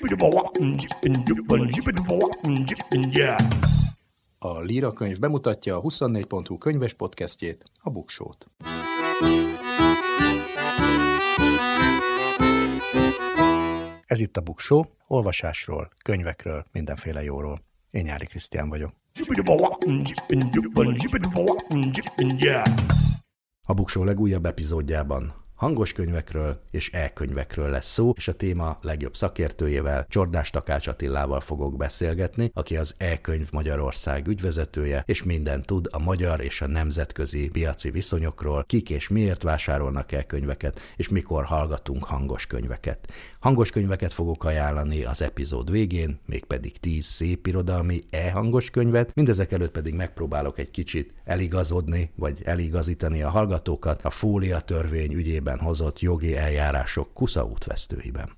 A Líra könyv bemutatja a 24.hu könyves podcastjét, a Buksót. Ez itt a Buksó, olvasásról, könyvekről, mindenféle jóról. Én Nyári Krisztián vagyok. A Buksó legújabb epizódjában hangos könyvekről és e-könyvekről lesz szó, és a téma legjobb szakértőjével, Csordás Takács Attilával fogok beszélgetni, aki az e-könyv Magyarország ügyvezetője, és mindent tud a magyar és a nemzetközi piaci viszonyokról, kik és miért vásárolnak e-könyveket, és mikor hallgatunk hangos könyveket. Hangos könyveket fogok ajánlani az epizód végén, mégpedig 10 szép irodalmi e-hangos könyvet, mindezek előtt pedig megpróbálok egy kicsit eligazodni, vagy eligazítani a hallgatókat a fólia törvény ügyében hozott jogi eljárások kusza útvesztőiben.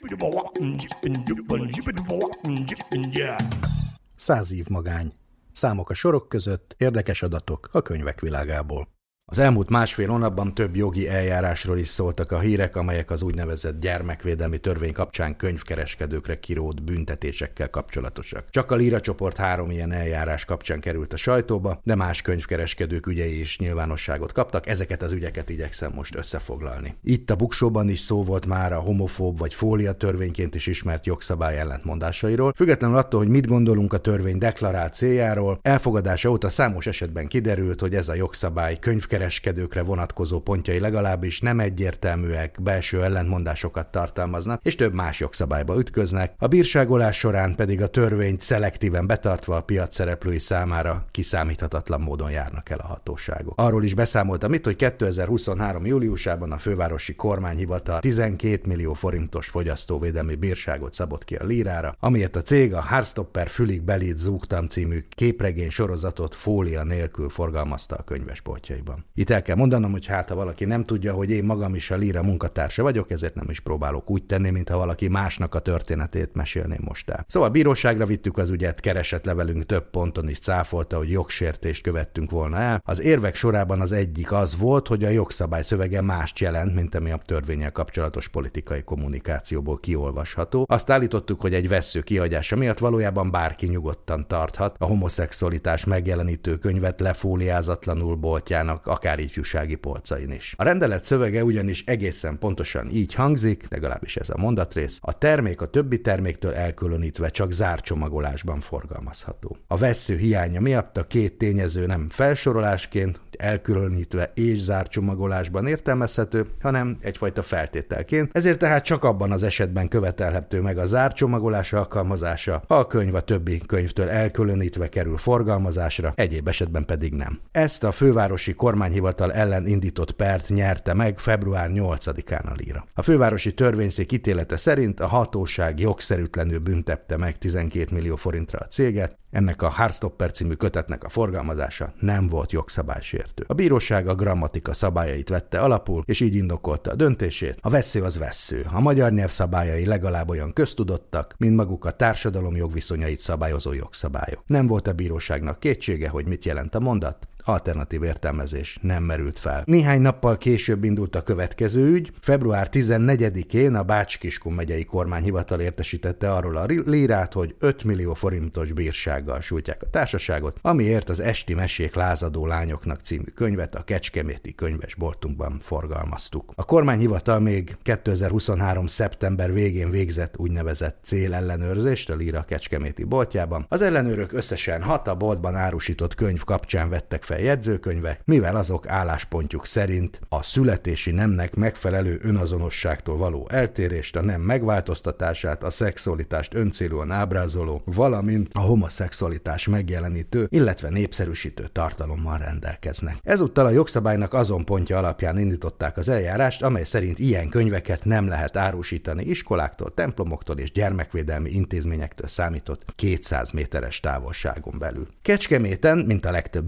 100 év magány. Számok a sorok között, érdekes adatok a könyvek világából. Az elmúlt másfél hónapban több jogi eljárásról is szóltak a hírek, amelyek az úgynevezett gyermekvédelmi törvény kapcsán könyvkereskedőkre kirótt büntetésekkel kapcsolatosak. Csak a Líra csoport 3 ilyen eljárás kapcsán került a sajtóba, de más könyvkereskedők ügyei is nyilvánosságot kaptak, ezeket az ügyeket igyekszem most összefoglalni. Itt a Buksóban is szó volt már a homofób vagy fólia törvényként is ismert jogszabály ellentmondásairól. Függetlenül attól, hogy mit gondolunk a törvény deklarált céljáról, elfogadása óta számos esetben kiderült, hogy ez a jogszabály kereskedőkre vonatkozó pontjai legalábbis nem egyértelműek, belső ellentmondásokat tartalmaznak, és több más jogszabályba ütköznek, a bírságolás során pedig a törvényt szelektíven betartva a piac szereplői számára kiszámíthatatlan módon járnak el a hatóságok. Arról is beszámoltam itt, hogy 2023. júliusában a fővárosi kormányhivatal 12 millió forintos fogyasztóvédelmi bírságot szabott ki a Lírára, amiért a cég a Hardstopper Fülig Belit Zúgtam című képregény sorozatot fólia nélkül forgalmazta a könyvesboltjaiban. Itt el kell mondanom, hogy ha valaki nem tudja, hogy én magam is a Líra munkatársa vagyok, ezért nem is próbálok úgy tenni, mintha valaki másnak a történetét mesélném most el. Szóval bíróságra vittük az ügyet, keresetlevelünk több ponton is cáfolta, hogy jogsértést követtünk volna el. Az érvek sorában az egyik az volt, hogy a jogszabály szövege mást jelent, mint ami a törvénnyel kapcsolatos politikai kommunikációból kiolvasható. Azt állítottuk, hogy egy vessző kihagyása miatt valójában bárki nyugodtan tarthat a homoszexualitás megjelenítő könyvet lefóliázatlanul boltjának, akár ifjúsági polcain is. A rendelet szövege ugyanis egészen pontosan így hangzik, legalábbis ez a mondatrész: a termék a többi terméktől elkülönítve csak zárt csomagolásban forgalmazható. A vessző hiánya miatt a két tényező nem felsorolásként, elkülönítve és zárt csomagolásban értelmezhető, hanem egyfajta feltételként, ezért tehát csak abban az esetben követelhető meg a zárt csomagolás alkalmazása, ha a könyv a többi könyvtől elkülönítve kerül forgalmazásra, egyéb esetben pedig nem. Ezt a fővárosi kormányhivatal ellen indított pert nyerte meg február 8-án a Líra. A fővárosi törvényszék ítélete szerint a hatóság jogszerűtlenül büntette meg 12 millió forintra a céget, ennek a Hardstopper című kötetnek a forgalmazása nem volt jogszabálysértő. A bíróság a grammatika szabályait vette alapul, és így indokolta a döntését. A vessző az vessző. A magyar nyelv szabályai legalább olyan köztudottak, mint maguk a társadalom jogviszonyait szabályozó jogszabályok. Nem volt a bíróságnak kétsége, hogy mit jelent a mondat. Alternatív értelmezés nem merült fel. Néhány nappal később indult a következő ügy. Február 14-én a Bács-Kiskun megyei kormányhivatal értesítette arról a Lírát, hogy 5 millió forintos bírsággal sújtják a társaságot, amiért az Esti mesék lázadó lányoknak című könyvet a kecskeméti könyvesboltunkban forgalmaztuk. A kormányhivatal még 2023. szeptember végén végzett úgynevezett célellenőrzést a Líra kecskeméti boltjában. Az ellenőrök összesen 6 a boltban árusított könyv kapcsán vettek fel jegyzőkönyvek, mivel azok álláspontjuk szerint a születési nemnek megfelelő önazonosságtól való eltérést, a nem megváltoztatását, a szexualitást öncélúan ábrázoló, valamint a homoszexualitás megjelenítő, illetve népszerűsítő tartalommal rendelkeznek. Ezúttal a jogszabálynak azon pontja alapján indították az eljárást, amely szerint ilyen könyveket nem lehet árusítani iskoláktól, templomoktól és gyermekvédelmi intézményektől számított 200 méteres távolságon belül. Kecskeméten, mint a legtöbb vidéki város,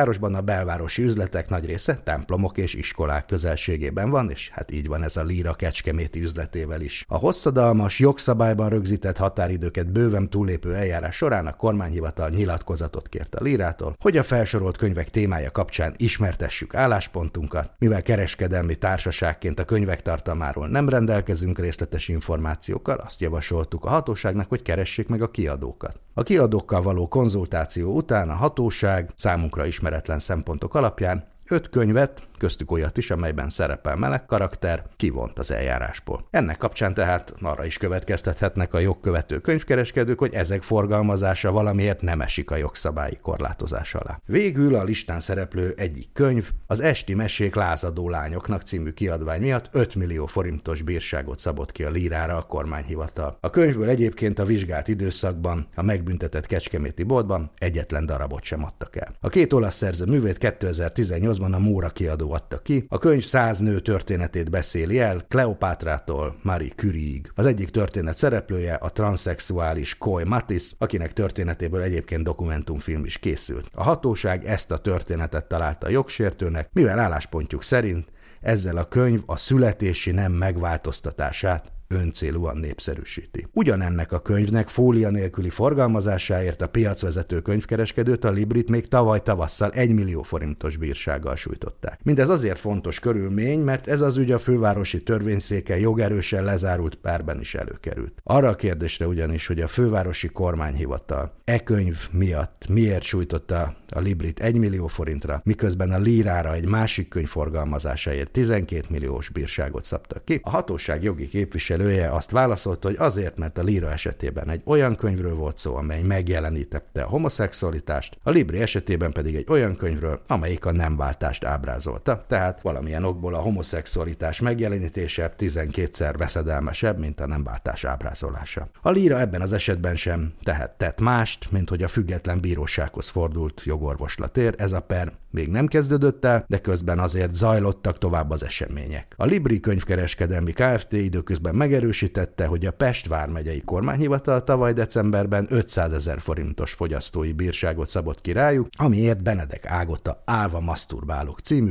városban a belvárosi üzletek nagy része templomok és iskolák közelségében van, és hát így van ez a Líra kecskeméti üzletével is. A hosszadalmas, jogszabályban rögzített határidőket bőven túllépő eljárás során a kormányhivatal nyilatkozatot kért a Lírától, hogy a felsorolt könyvek témája kapcsán ismertessük álláspontunkat, mivel kereskedelmi társaságként a könyvek tartalmáról nem rendelkezünk részletes információkkal, azt javasoltuk a hatóságnak, hogy keressék meg a kiadókat. A kiadókkal való konzultáció után a hatóság számunkra ismeretlen szempontok alapján 5 könyvet, köztük olyat is, amelyben szerepel meleg karakter, kivont az eljárásból. Ennek kapcsán tehát arra is következtethetnek a jogkövető könyvkereskedők, hogy ezek forgalmazása valamiért nem esik a jogszabályi korlátozás alá. Végül a listán szereplő egyik könyv, az Esti mesék lázadó lányoknak című kiadvány miatt 5 millió forintos bírságot szabott ki a Lírára a kormányhivatal. A könyvből egyébként a vizsgált időszakban a megbüntetett kecskeméti boltban egyetlen darabot sem adtak el. A 2 olasz szerző művét 2018-ban a Móra kiadó adta ki. A könyv 100 nő történetét beszéli el, Kleopátrától Marie Curieig. Az egyik történet szereplője a transzexuális Coy Matisse, akinek történetéből egyébként dokumentumfilm is készült. A hatóság ezt a történetet találta jogsértőnek, mivel álláspontjuk szerint ezzel a könyv a születési nem megváltoztatását öncélúan népszerűsíti. Ugyanennek a könyvnek fólia nélküli forgalmazásáért a piacvezető könyvkereskedőt, a Librit még tavaly tavasszal 1 millió forintos bírsággal sújtották. Mindez azért fontos körülmény, mert ez az ügy a fővárosi törvényszéken jogerősen lezárult perben is előkerült. Arra a kérdésre ugyanis, hogy a fővárosi kormányhivatal könyv miatt miért sújtotta a Librit 1 millió forintra, miközben a Lírára egy másik könyv forgalmazásáért 12 milliós bírságot szabtak ki, a hatóság jogi képviselője azt válaszolta, hogy azért, mert a Líra esetében egy olyan könyvről volt szó, amely megjelenítette a homoszexualitást, a Libri esetében pedig egy olyan könyvről, amelyik a nemváltást ábrázolta, tehát valamilyen okból a homoszexualitás megjelenítése 12-szer veszedelmesebb, mint a nemváltás ábrázolása. A Líra ebben az esetben sem tett mást, mint hogy a független bírósághoz fordult jogorvoslatért. Ez a per még nem kezdődött el, de közben azért zajlottak tovább az események. A Libri könyvkereskedelmi Kft. Időközben megerősítette, hogy a Pest vármegyei kormányhivatal tavaly decemberben 500 000 forintos fogyasztói bírságot szabott ki rájuk, amiért Benedek Ágota Álva maszturbálók című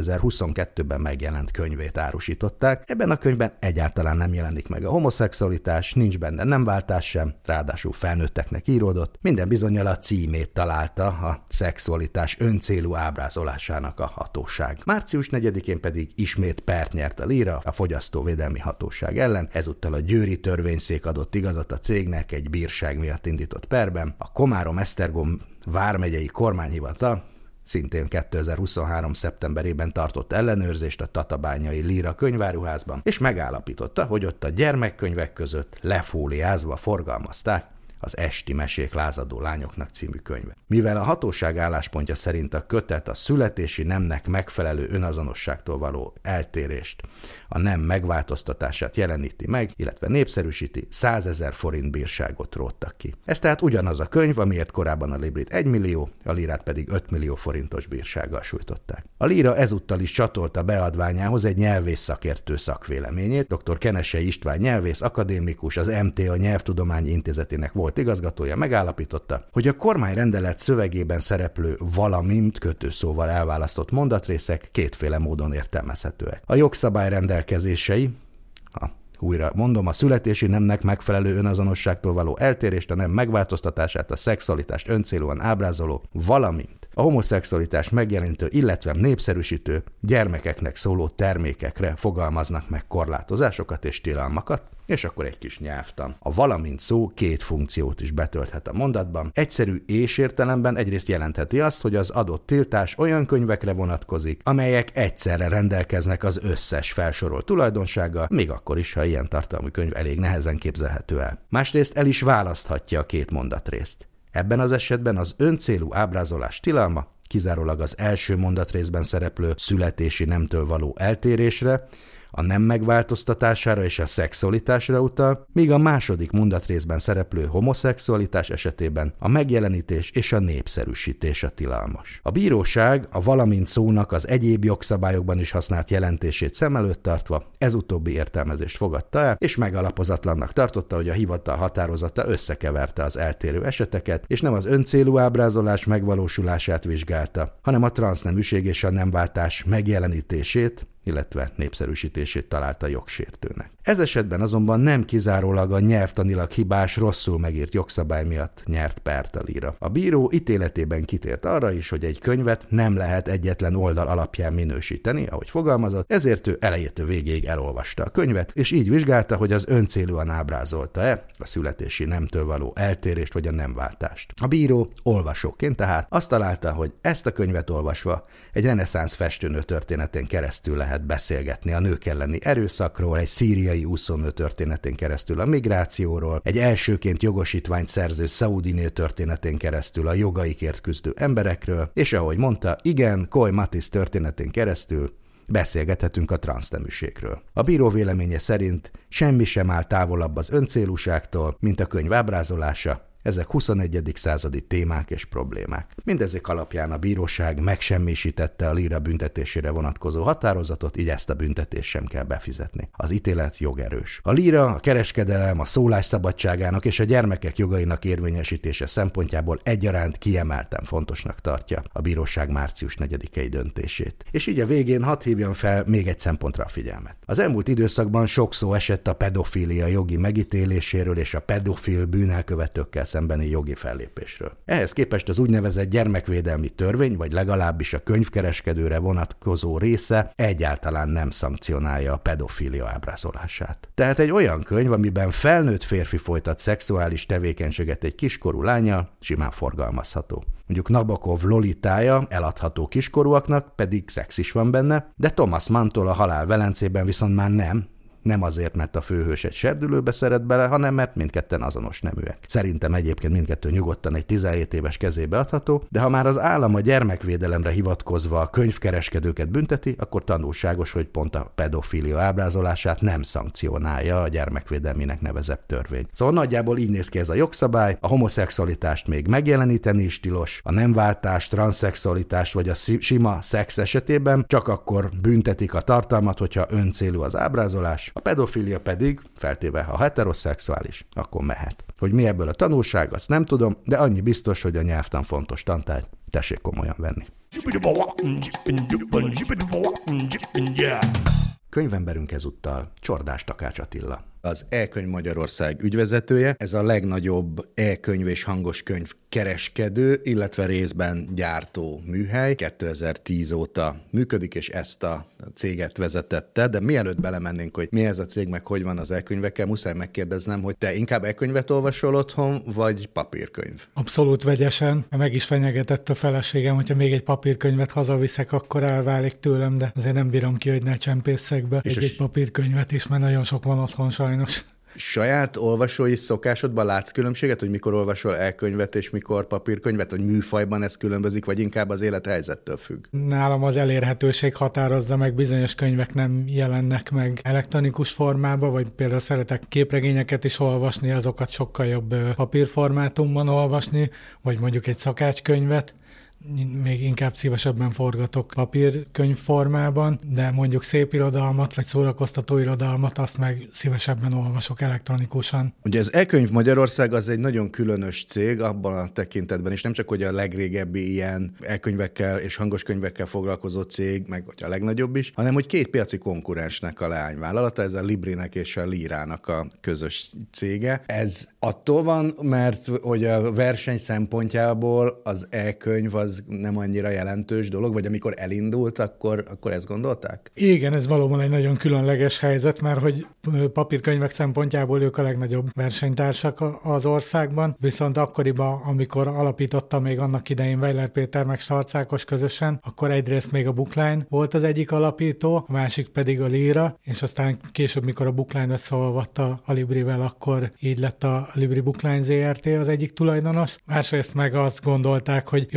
2022-ben megjelent könyvét árusították. Ebben a könyvben egyáltalán nem jelenik meg a homoszexualitás, nincs benne nemváltás sem, ráadásul felnőtteknek íródott. Minden bizonnyal a címét találta a szexualitás öncélú ábrázolásának a hatóság. Március 4-én pedig ismét pert nyert a Líra a fogyasztóvédelmi hatóság ellen, ezúttal a győri törvényszék adott igazat a cégnek egy bírság miatt indított perben. A Komárom-Esztergom vármegyei kormányhivatal szintén 2023. szeptemberében tartott ellenőrzést a tatabányai Líra könyváruházban, és megállapította, hogy ott a gyermekkönyvek között lefóliázva forgalmazták az Esti mesék lázadó lányoknak című könyve. Mivel a hatóság álláspontja szerint a kötet a születési nemnek megfelelő önazonosságtól való eltérést, a nem megváltoztatását jeleníti meg, illetve népszerűsíti, 100 000 forint bírságot róttak ki. Ez tehát ugyanaz a könyv, amiért korábban a Librit 1 millió, a Lírát pedig 5 millió forintos bírsággal sújtották. A Líra ezúttal is csatolta beadványához egy nyelvész szakértő szakvéleményét. Dr. Kenesei István nyelvész akadémikus, az MTA Nyelvtudományi Intézetének volt igazgatója megállapította, hogy a kormányrendelet szövegében szereplő valamint kötőszóval elválasztott mondatrészek kétféle módon értelmezhetőek. A jogszabály rendelkezései, újra mondom, a születési nemnek megfelelő önazonosságtól való eltérést, a nem megváltoztatását, a szexualitást öncélúan ábrázoló, valamint a homoszexualitás megjelenítő, illetve népszerűsítő gyermekeknek szóló termékekre fogalmaznak meg korlátozásokat és tilalmakat, és akkor egy kis nyelvtan. A valamint szó 2 funkciót is betölthet a mondatban. Egyszerű és értelemben egyrészt jelentheti azt, hogy az adott tiltás olyan könyvekre vonatkozik, amelyek egyszerre rendelkeznek az összes felsorolt tulajdonsággal, még akkor is, ha ilyen tartalmú könyv elég nehezen képzelhető el. Másrészt el is választhatja a 2 mondatrészt. Ebben az esetben az öncélú ábrázolás tilalma kizárólag az első mondatrészben szereplő születési nemtől való eltérésre, a nem megváltoztatására és a szexualitásra utal, míg a második mondatrészben szereplő homoszexualitás esetében a megjelenítés és a népszerűsítés a tilalmas. A bíróság a valamint szónak az egyéb jogszabályokban is használt jelentését szem előtt tartva ez utóbbi értelmezést fogadta el, és megalapozatlannak tartotta, hogy a hivatal határozata összekeverte az eltérő eseteket, és nem az öncélú ábrázolás megvalósulását vizsgálta, hanem a transzneműség és a nemváltás megjelenítését, illetve népszerűsítését találta jogsértőnek. Ez esetben azonban nem kizárólag a nyelvtanilag hibás, rosszul megírt jogszabály miatt nyert pert a Lira. A bíró ítéletében kitért arra is, hogy egy könyvet nem lehet egyetlen oldal alapján minősíteni, ahogy fogalmazott, ezért ő elejétől végéig elolvasta a könyvet, és így vizsgálta, hogy az öncélúan ábrázolta-e a születési nemtől való eltérést vagy a nemváltást. A bíró olvasóként tehát azt találta, hogy ezt a könyvet olvasva egy reneszánsz festőnő történetén keresztül lehet beszélgetni a nők elleni erőszakról, egy szíriai úszónő történetén keresztül a migrációról, egy elsőként jogosítványt szerző szaudi nő történetén keresztül a jogaikért küzdő emberekről, és ahogy mondta, igen, Coy Matisse történetén keresztül beszélgethetünk a transzneműségről. A bíró véleménye szerint semmi sem áll távolabb az öncélúságtól, mint a könyv ábrázolása. Ezek 21. századi témák és problémák. Mindezek alapján a bíróság megsemmisítette a Lira büntetésére vonatkozó határozatot, így ezt a büntetést sem kell befizetni. Az ítélet jogerős. A Lira, a kereskedelem, a szólás szabadságának és a gyermekek jogainak érvényesítése szempontjából egyaránt kiemelten fontosnak tartja a bíróság március 4-i döntését. És így a végén hadd hívjam fel még egy szempontra a figyelmet. Az elmúlt időszakban sok szó esett a pedofília jogi megítéléséről és a pedofil bűnelkövetőkkel szembeni jogi fellépésről. Ehhez képest az úgynevezett gyermekvédelmi törvény, vagy legalábbis a könyvkereskedőre vonatkozó része egyáltalán nem szankcionálja a pedofília ábrázolását. Tehát egy olyan könyv, amiben felnőtt férfi folytat szexuális tevékenységet egy kiskorú lánnyal, simán forgalmazható. Mondjuk Nabokov Lolitája eladható kiskorúaknak, pedig szex is van benne, de Thomas Manntól a Halál Velencében viszont már nem. Nem azért, mert a főhős egy serdülőbe szeret bele, hanem mert mindketten azonos neműek. Szerintem egyébként mindkettő nyugodtan egy 17 éves kezébe adható, de ha már az állam a gyermekvédelemre hivatkozva a könyvkereskedőket bünteti, akkor tanulságos, hogy pont a pedofília ábrázolását nem szankcionálja a gyermekvédelminek nevezett törvény. Szóval nagyjából így néz ki ez a jogszabály, a homoszexualitást még megjeleníteni is tilos, a nemváltást, transzexualitást vagy a sima szex esetében csak akkor büntetik a tartalmat, hogyha öncélú az ábrázolás, a pedofília pedig, feltéve ha heteroszexuális, akkor mehet. Hogy mi ebből a tanulság, azt nem tudom, de annyi biztos, hogy a nyelvtan fontos tantárgy, tessék komolyan venni. Könyvemberünk ezúttal Csordás Takács Attila. Az E-könyv Magyarország ügyvezetője, ez a legnagyobb e-könyv és hangos könyv kereskedő, illetve részben gyártó műhely. 2010 óta működik, és ezt a céget vezetette, de mielőtt belemennénk, hogy mi ez a cég, meg hogy van az e-könyvekkel, muszáj megkérdeznem, hogy te inkább e-könyvet olvasol otthon, vagy papírkönyv? Abszolút vegyesen. Meg is fenyegetett a feleségem, hogyha még egy papírkönyvet hazaviszek, akkor elválik tőlem, de azért nem bírom ki, hogy ne csempészek be egy papírkönyvet is, mert nagyon sok van otthon sajnos. Saját olvasói szokásodban látsz különbséget, hogy mikor olvasol e-könyvet és mikor papírkönyvet, vagy műfajban ez különbözik, vagy inkább az élethelyzettől függ? Nálam az elérhetőség határozza meg, bizonyos könyvek nem jelennek meg elektronikus formában, vagy például szeretek képregényeket is olvasni, azokat sokkal jobb papírformátumban olvasni, vagy mondjuk egy szakácskönyvet. Még inkább szívesebben forgatok papírkönyv formában, de mondjuk szép irodalmat, vagy szórakoztató irodalmat, azt meg szívesebben olvasok elektronikusan. Ugye az E-könyv Magyarország az egy nagyon különös cég abban a tekintetben, és nem csak hogy a legrégebbi ilyen e-könyvekkel és hangos könyvekkel foglalkozó cég, meg hogy a legnagyobb is, hanem hogy két piaci konkurensnek a leányvállalata, ez a Librinek és a Lírának a közös cége. Ez attól van, mert hogy a verseny szempontjából az e-könyv az nem annyira jelentős dolog, vagy amikor elindult, akkor ezt gondolták? Igen, ez valóban egy nagyon különleges helyzet, mert hogy papírkönyvek szempontjából ők a legnagyobb versenytársak az országban, viszont akkoriban, amikor alapította még annak idején Weiler Péter meg Starc Ákos közösen, akkor egyrészt még a Bookline volt az egyik alapító, a másik pedig a Lira, és aztán később, mikor a Bookline összeolvatta a Librivel, akkor így lett a Libri Bookline Zrt. Az egyik tulajdonos. Másrészt meg azt gondolták, hogy jóval egyszerűbb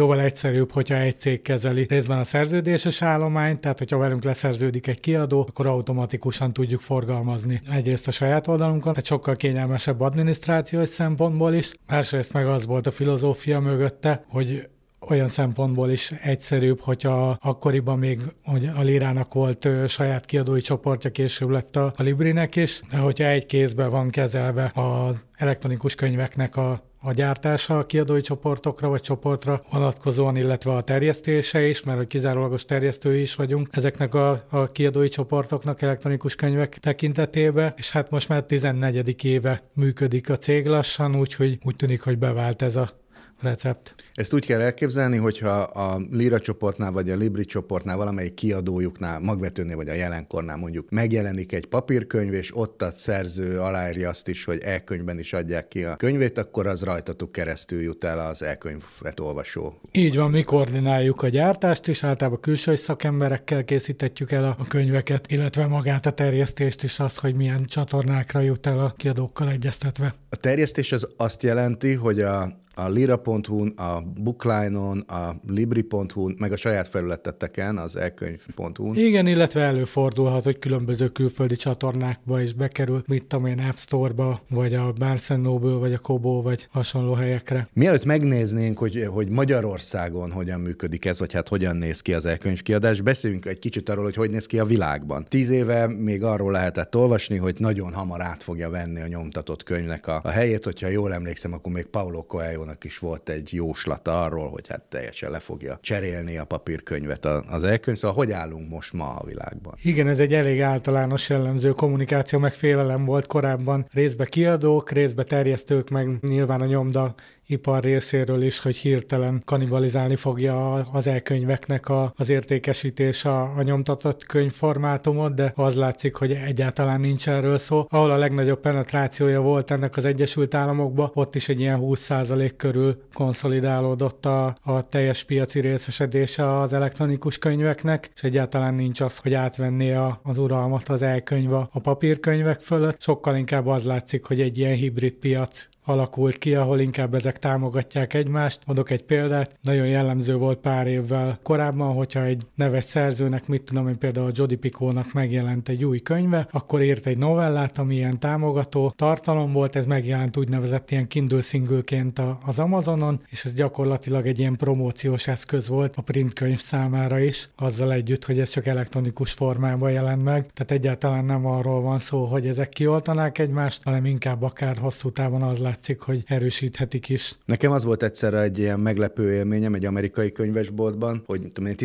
egyszerűbb, hogyha egy cég kezeli részben a szerződéses állományt, tehát hogyha velünk leszerződik egy kiadó, akkor automatikusan tudjuk forgalmazni egyrészt a saját oldalunkon, tehát sokkal kényelmesebb adminisztrációs szempontból is. Másrészt meg az volt a filozófia mögötte, hogy olyan szempontból is egyszerűbb, hogyha akkoriban még hogy a Lírának volt saját kiadói csoportja, később lett a Librinek is, de hogyha egy kézben van kezelve az elektronikus könyveknek a gyártása a kiadói csoportokra vagy csoportra vonatkozóan, illetve a terjesztése is, mert hogy kizárólagos terjesztői is vagyunk ezeknek a kiadói csoportoknak elektronikus könyvek tekintetében, és hát most már 14. éve működik a cég lassan, úgyhogy úgy tűnik, hogy bevált ez a recept. Ezt úgy kell elképzelni, hogyha a Líra csoportnál vagy a Libri csoportnál valamelyik kiadójuknál, magvetőnél vagy a Jelenkornál mondjuk megjelenik egy papírkönyv, és ott a szerző aláírja azt is, hogy e-könyvben is adják ki a könyvét, akkor az rajtatuk keresztül jut el az e-könyvet olvasó. Így van, mi koordináljuk a gyártást is, általában külső szakemberekkel készítetjük el a könyveket, illetve magát a terjesztést is, azt, hogy milyen csatornákra jut el a kiadókkal egyeztetve. A terjesztés az azt jelenti, hogy a lira.hu-n, a Bookline-on, a libri.hu-n, meg a saját felületeteken, az e-könyv.hu-n. Igen, illetve előfordulhat, hogy különböző külföldi csatornákba is bekerül, mit tudom én, App Store-ba, vagy a Barnes & Noble, vagy a Kobo, vagy hasonló helyekre. Mielőtt megnéznénk, hogy Magyarországon hogyan működik ez, vagy hát hogyan néz ki az e-könyvkiadás, beszéljünk egy kicsit arról, hogy néz ki a világban. 10 éve még arról lehetett olvasni, hogy nagyon hamar át fogja venni a nyomtatott könyvnek a helyét, hogyha jól emlékszem, akkor még Paulo Coelho is volt egy jóslata arról, hogy hát teljesen le fogja cserélni a papírkönyvet az e-könyv. Szóval hogy állunk most ma a világban? Igen, ez egy elég általános jellemző kommunikáció, meg félelem volt korábban. Részbe kiadók, részbe terjesztők, meg nyilván a nyomda ipar részéről is, hogy hirtelen kannibalizálni fogja az e-könyveknek az értékesítés a nyomtatott könyvformátumot, de az látszik, hogy egyáltalán nincs erről szó. Ahol a legnagyobb penetrációja volt ennek az Egyesült Államokban, ott is egy ilyen 20% körül konszolidálódott a teljes piaci részesedése az elektronikus könyveknek, és egyáltalán nincs az, hogy átvenné az uralmat az e-könyv a papírkönyvek fölött. Sokkal inkább az látszik, hogy egy ilyen hibrid piac alakult ki, ahol inkább ezek támogatják egymást. Mondok egy példát, nagyon jellemző volt pár évvel korábban, hogyha egy neves szerzőnek, mit tudom én, például Jodi Picoult megjelent egy új könyve, akkor írt egy novellát, ami ilyen támogató tartalom volt, ez megjelent úgynevezett ilyen Kindle single-ként az Amazonon, és ez gyakorlatilag egy ilyen promóciós eszköz volt a printkönyv számára is, azzal együtt, hogy ez csak elektronikus formában jelent meg. Tehát egyáltalán nem arról van szó, hogy ezek kioltanák egymást, hanem inkább akár hosszú távon az látszik, hogy erősíthetik is. Nekem az volt egyszer egy ilyen meglepő élményem egy amerikai könyvesboltban, hogy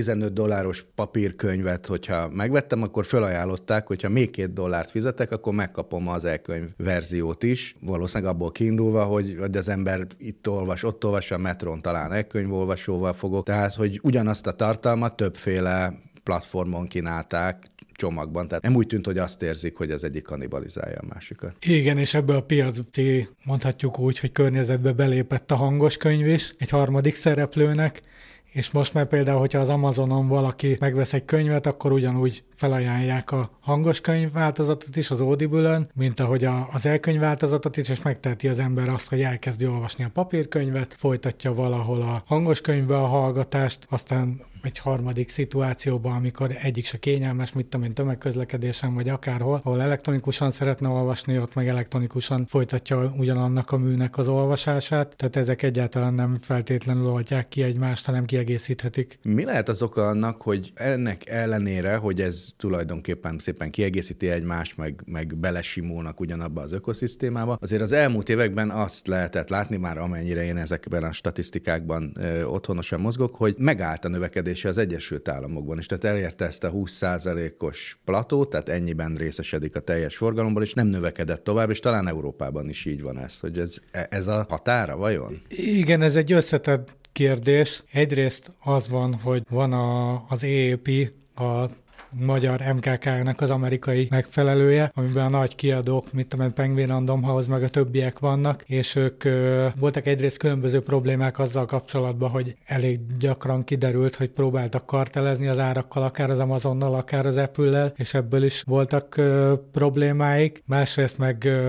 $15 papírkönyvet, hogyha megvettem, akkor felajánlották, hogyha még $2 fizetek, akkor megkapom az e-könyv verziót is. Valószínűleg abból kiindulva, hogy az ember itt olvas, ott olvas, a metrón talán e-könyvolvasóval fogok. Tehát, hogy ugyanazt a tartalmat többféle platformon kínálták, csomagban. Tehát nem úgy tűnt, hogy azt érzik, hogy az egyik kannibalizálja a másikat. Igen, és ebből a piaci, mondhatjuk úgy, hogy környezetbe belépett a hangos könyv is, egy harmadik szereplőnek, és most már például, hogyha az Amazonon valaki megvesz egy könyvet, akkor ugyanúgy felajánlják a hangos könyv változatot is az Audible-ön, mint ahogy az e-könyv változatot is, és megteheti az ember azt, hogy elkezdi olvasni a papírkönyvet, folytatja valahol a hangos könyvbe a hallgatást, aztán egy harmadik szituációban, amikor egyik se kényelmes, mit tudom én, tömegközlekedésen vagy akárhol, ahol elektronikusan szeretne olvasni, ott meg elektronikusan folytatja ugyanannak a műnek az olvasását, tehát ezek egyáltalán nem feltétlenül oldják ki egymást, hanem kiegészíthetik. Mi lehet az oka annak, hogy ennek ellenére, hogy ez tulajdonképpen szépen kiegészíti egymást, meg belesimulnak ugyanabba az ökoszisztémába, azért az elmúlt években azt lehetett látni, már amennyire én ezekben a statisztikákban otthonosan mozgok, hogy megállt a növekedése az Egyesült Államokban is, tehát elérte ezt a 20%-os platót, tehát ennyiben részesedik a teljes forgalomból, és nem növekedett tovább, és talán Európában is így van ez, hogy ez a határa vajon? Igen, ez egy összetett kérdés. Egyrészt az van, hogy van az EEP, a magyar MKK-nak az amerikai megfelelője, amiben a nagy kiadók, mint a Penguin Random House, meg a többiek vannak, és ők voltak egyrészt különböző problémák azzal kapcsolatban, hogy elég gyakran kiderült, hogy próbáltak kartelezni az árakkal, akár az Amazonnal, akár az Apple-lel, és ebből is voltak problémáik. Másrészt meg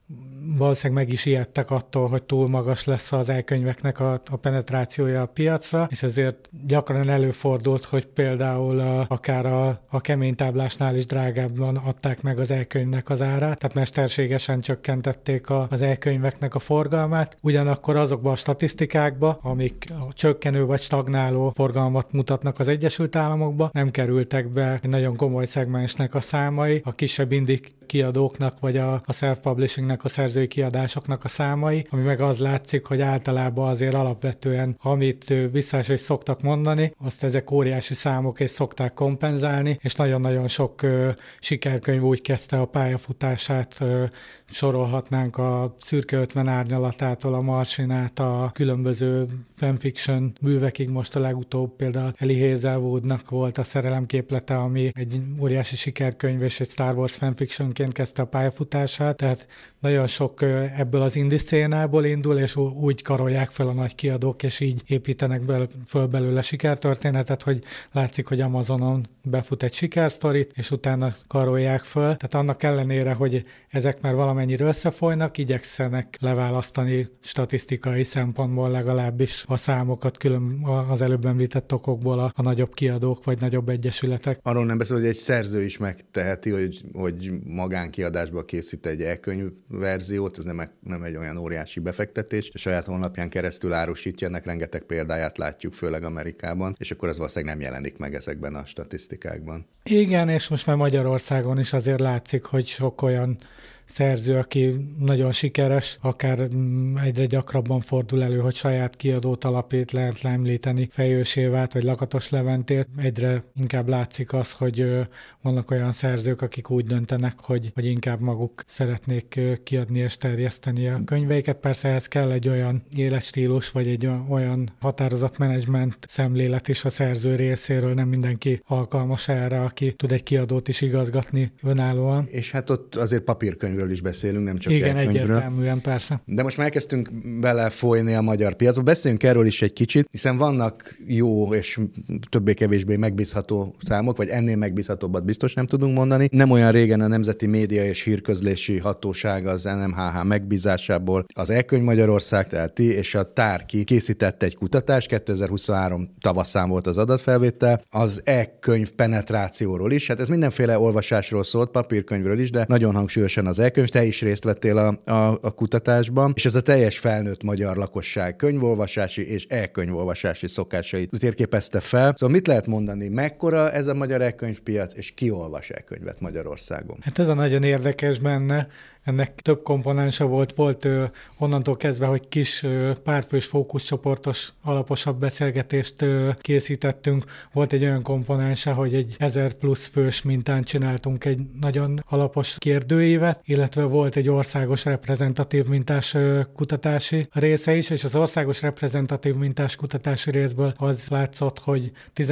valószínűleg meg is ijedtek attól, hogy túl magas lesz az e-könyveknek a penetrációja a piacra, és ezért gyakran előfordult, hogy például akár a keménytáblásnál is drágábban adták meg az e-könyvnek az árát, tehát mesterségesen csökkentették az e-könyveknek a forgalmát. Ugyanakkor azokban a statisztikákba, amik csökkenő vagy stagnáló forgalmat mutatnak az Egyesült Államokba, nem kerültek be egy nagyon komoly szegmensnek a számai, a kisebb indie kiadóknak, vagy a self-publishingnek, a szerzői kiadásoknak a számai, ami meg az látszik, hogy általában azért alapvetően, amit visszaesést szoktak mondani, azt ezek óriási számok, és szokták kompenzálni, és nagyon-nagyon sok sikerkönyv úgy kezdte a pályafutását, sorolhatnánk a Szürke 50 árnyalatától a Marsinát, a különböző fanfiction művekig, most a legutóbb például Eli Hazelwoodnak volt a Szerelemképlete, ami egy óriási sikerkönyv, és egy Star Wars fanfictionként kezdte a pályafutását, tehát nagyon sok ebből az indie szcénából indul, és úgy karolják fel a nagy kiadók, és így építenek föl belőle sikertörténetet, hogy látszik, hogy Amazonon befut egy sikersztorit, és utána karolják föl. Tehát annak ellenére, hogy ezek már valamennyire összefolynak, igyekszenek leválasztani statisztikai szempontból legalábbis a számokat külön az előbb említett okokból a nagyobb kiadók vagy nagyobb egyesületek. Arról nem beszél, hogy egy szerző is megteheti, hogy magánkiadásba készít egy e-könyv verziót, ez nem egy olyan óriási befektetés, a saját honlapján keresztül árusítja, ennek rengeteg példáját látjuk, főleg Amerikában, és akkor ez valószínűleg nem jelenik meg ezekben a statisztikákban. Igen, és most már Magyarországon is azért látszik, hogy sok olyan szerző, aki nagyon sikeres, akár egyre gyakrabban fordul elő, hogy saját kiadót alapít, lehet említeni Fejős Évát, vagy Lakatos Leventét. Egyre inkább látszik az, hogy vannak olyan szerzők, akik úgy döntenek, hogy inkább maguk szeretnék kiadni és terjeszteni a könyveiket. Persze ehhez kell egy olyan életstílus, vagy egy olyan határozatmenedzsment szemlélet is a szerző részéről, nem mindenki alkalmas erre, aki tud egy kiadót is igazgatni önállóan. És hát ott azért papírkönyvről is beszélünk, nem csak igen, e-könyvről. egyértelműen, persze. De most már elkezdtünk belefolyni a magyar piacba. Beszéljünk erről is egy kicsit, hiszen vannak jó és többé-kevésbé megbízható számok, vagy ennél megbízhatóbbat biztos nem tudunk mondani. Nem olyan régen a Nemzeti Média és Hírközlési Hatóság az NMHH megbízásából az e-könyv Magyarország, tehát ti és a Tárki készített egy kutatást, 2023 tavaszán volt az adatfelvétel, az e-könyv penetrációról is. Hát ez mindenféle olvasásról szólt, papírkönyvről is, de nagyon hangsúlyosan az e-könyv. Te is részt vettél a kutatásban, és ez a teljes felnőtt magyar lakosság könyvolvasási és e-könyvolvasási szokásait térképezte fel. Szóval mit lehet mondani, mekkora ez a magyar e-könyvpiac, és ki olvas e-könyvet Magyarországon? Hát ez a nagyon érdekes benne. Ennek több komponense volt onnantól kezdve, hogy kis párfős fókuszcsoportos alaposabb beszélgetést készítettünk. Volt egy olyan komponense, hogy egy 1000 plusz fős mintán csináltunk egy nagyon alapos kérdőívet, illetve volt egy országos reprezentatív mintás kutatási része is, és az országos reprezentatív mintás kutatási részből az látszott, hogy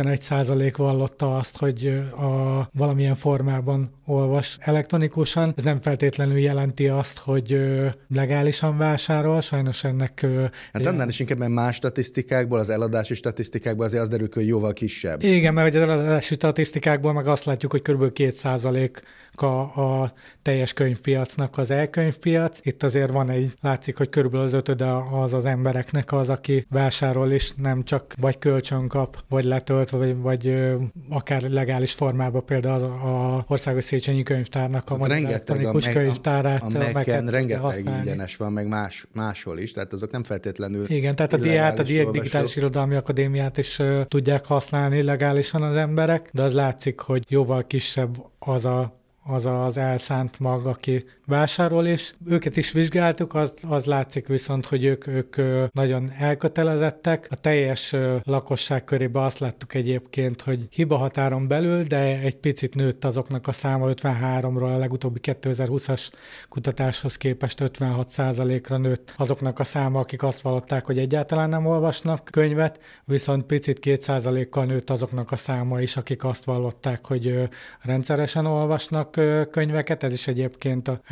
11% vallotta azt, hogy valamilyen formában olvas elektronikusan. Ez nem feltétlenül jelenti azt, hogy legálisan vásárol, sajnos ennek... Hát annál is inkább más statisztikákból, az eladási statisztikákból azért az derül, hogy jóval kisebb. Igen, mert az eladási statisztikákból meg azt látjuk, hogy kb. 2% a teljes könyvpiacnak az e-könyvpiac. Itt azért látszik, hogy körülbelül az 1/5 az embereknek az, aki vásárol is, nem csak vagy kölcsön kap, vagy letölt, vagy akár legális formában, például az Országos Széchenyi Könyvtárnak a magyar elektronikus könyvtárát. A Mac-en rengeteg ingyenes van, meg máshol is, tehát azok nem feltétlenül... Igen, tehát a Diát, a Diák Digitális Irodalmi Akadémiát is tudják használni legálisan az emberek, de az látszik, hogy jóval kisebb az elszánt mag, aki vásárol, és őket is vizsgáltuk, az látszik viszont, hogy ők nagyon elkötelezettek. A teljes lakosság körében azt láttuk egyébként, hogy hibahatáron belül, de egy picit nőtt azoknak a száma 53-ról a legutóbbi 2020-as kutatáshoz képest 56%-ra nőtt azoknak a száma, akik azt vallották, hogy egyáltalán nem olvasnak könyvet, viszont picit 2%-kal nőtt azoknak a száma is, akik azt vallották, hogy rendszeresen olvasnak könyveket, ez is egyébként a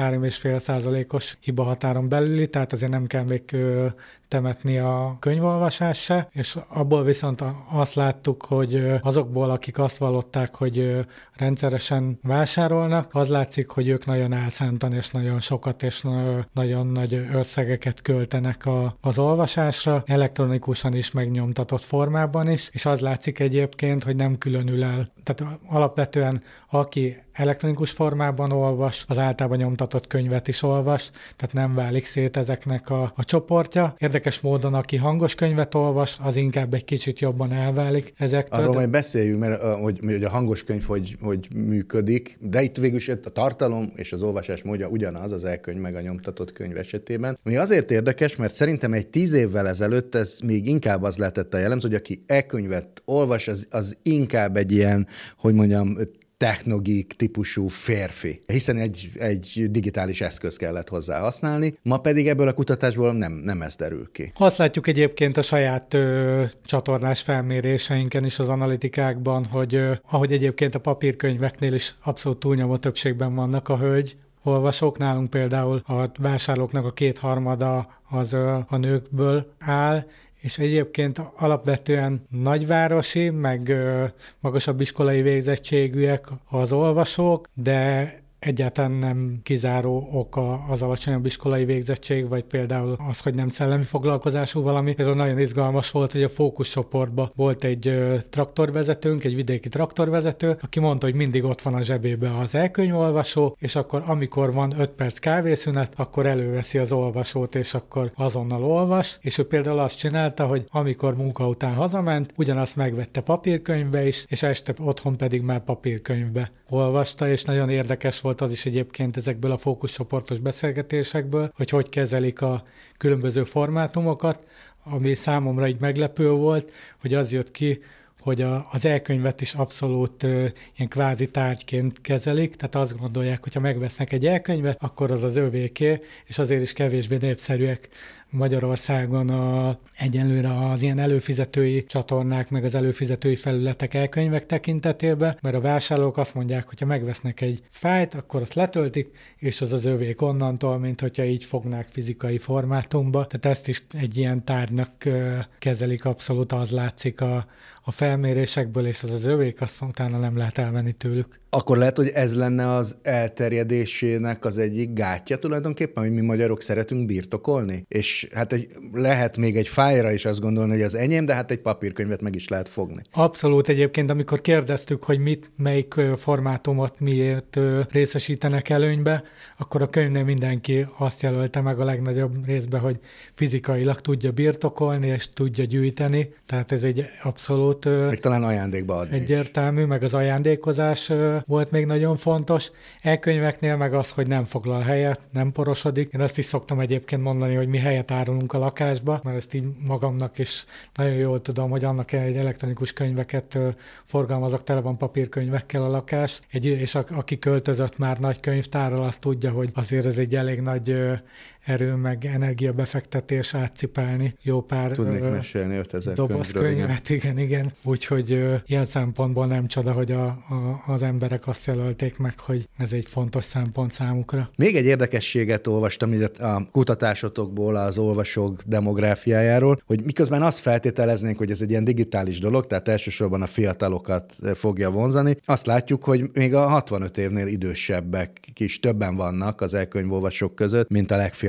3,5%-os hiba határon belüli, tehát azért nem kell még temetni a könyvolvasás se, és abból viszont azt láttuk, hogy azokból, akik azt vallották, hogy rendszeresen vásárolnak, az látszik, hogy ők nagyon elszántan és nagyon sokat és nagyon nagy összegeket költenek az olvasásra, elektronikusan is, megnyomtatott formában is, és az látszik egyébként, hogy nem különül el. Tehát alapvetően aki elektronikus formában olvas, az általában nyomtatott könyvet is olvas, tehát nem válik szét ezeknek a csoportja. Érdekes módon, aki hangos könyvet olvas, az inkább egy kicsit jobban elválik ezektől. Arról majd beszéljünk, mert hogy a hangos könyv hogy működik, de itt végül is a tartalom és az olvasás módja ugyanaz az e-könyv meg a nyomtatott könyv esetében. Ami azért érdekes, mert szerintem egy 10 évvel ezelőtt ez még inkább az lehetett a jellemző, hogy aki e-könyvet olvas, az inkább egy ilyen, hogy mondjam, technogik típusú férfi, hiszen egy digitális eszköz kellett hozzá használni, ma pedig ebből a kutatásból nem ez derül ki. Azt látjuk egyébként a saját csatornás felméréseinken is az analitikákban, hogy ahogy egyébként a papírkönyveknél is abszolút túlnyomó többségben vannak a hölgy olvasók, nálunk például a vásárlóknak a 2/3 az a nőkből áll, és egyébként alapvetően nagyvárosi, meg magasabb iskolai végzettségűek az olvasók, de egyáltalán nem kizáró oka az alacsonyabb iskolai végzettség, vagy például az, hogy nem szellemi foglalkozású valami. Például nagyon izgalmas volt, hogy a fókuszcsoportban volt egy traktorvezetőnk, egy vidéki traktorvezető, aki mondta, hogy mindig ott van a zsebébe az e-könyvolvasó, és akkor amikor van 5 perc kávészünet, akkor előveszi az olvasót, és akkor azonnal olvas, és ő például azt csinálta, hogy amikor munka után hazament, ugyanazt megvette papírkönyvbe is, és este otthon pedig már papírkönyvbe olvasta, és nagyon érdekes volt az is egyébként ezekből a fókuszcsoportos beszélgetésekből, hogy kezelik a különböző formátumokat, ami számomra így meglepő volt, hogy az jött ki, hogy az e-könyvet is abszolút ilyen kvázi tárgyként kezelik, tehát azt gondolják, hogy ha megvesznek egy e-könyvet, akkor az az övéké, és azért is kevésbé népszerűek Magyarországon egyenlőre az ilyen előfizetői csatornák, meg az előfizetői felületek e-könyvek tekintetében, mert a vásárlók azt mondják, hogy ha megvesznek egy fájlt, akkor azt letöltik, és az az övék onnantól, mint hogyha így fognák fizikai formátumba. Tehát ezt is egy ilyen tárgynak kezelik, abszolút az látszik a felmérésekből, és az övék, azt utána nem lehet elvenni tőlük. Akkor lehet, hogy ez lenne az elterjedésének az egyik gátja tulajdonképpen, hogy mi magyarok szeretünk birtokolni, és hát lehet még egy fájra is azt gondolni, hogy az enyém, de hát egy papírkönyvet meg is lehet fogni. Abszolút. Egyébként, amikor kérdeztük, hogy melyik formátumot miért részesítenek előnybe, akkor a könyvnél mindenki azt jelölte meg a legnagyobb részben, hogy fizikailag tudja birtokolni, és tudja gyűjteni, tehát ez egy abszolút még talán ajándékba adni egyértelmű, meg az ajándékozás volt még nagyon fontos. E-könyveknél meg az, hogy nem foglal helyet, nem porosodik. Én azt is szoktam egyébként mondani, hogy mi helyet árulunk a lakásba, mert ezt így magamnak is nagyon jól tudom, hogy annak egy elektronikus könyveket forgalmazok, tele van papírkönyvekkel a lakás. És aki költözött már nagy könyvtárral, azt tudja, hogy azért ez egy elég nagy erő, meg energiabefektetés átcipálni jó pár tudnék mesélni 5000 dobozkönyvet, igen. Úgyhogy ilyen szempontból nem csoda, hogy az emberek azt jelölték meg, hogy ez egy fontos szempont számukra. Még egy érdekességet olvastam a kutatásotokból az olvasók demográfiájáról, hogy miközben azt feltételeznénk, hogy ez egy ilyen digitális dolog, tehát elsősorban a fiatalokat fogja vonzani, azt látjuk, hogy még a 65 évnél idősebbek is többen vannak az e-könyvolvasók között, mint a legfiatalabb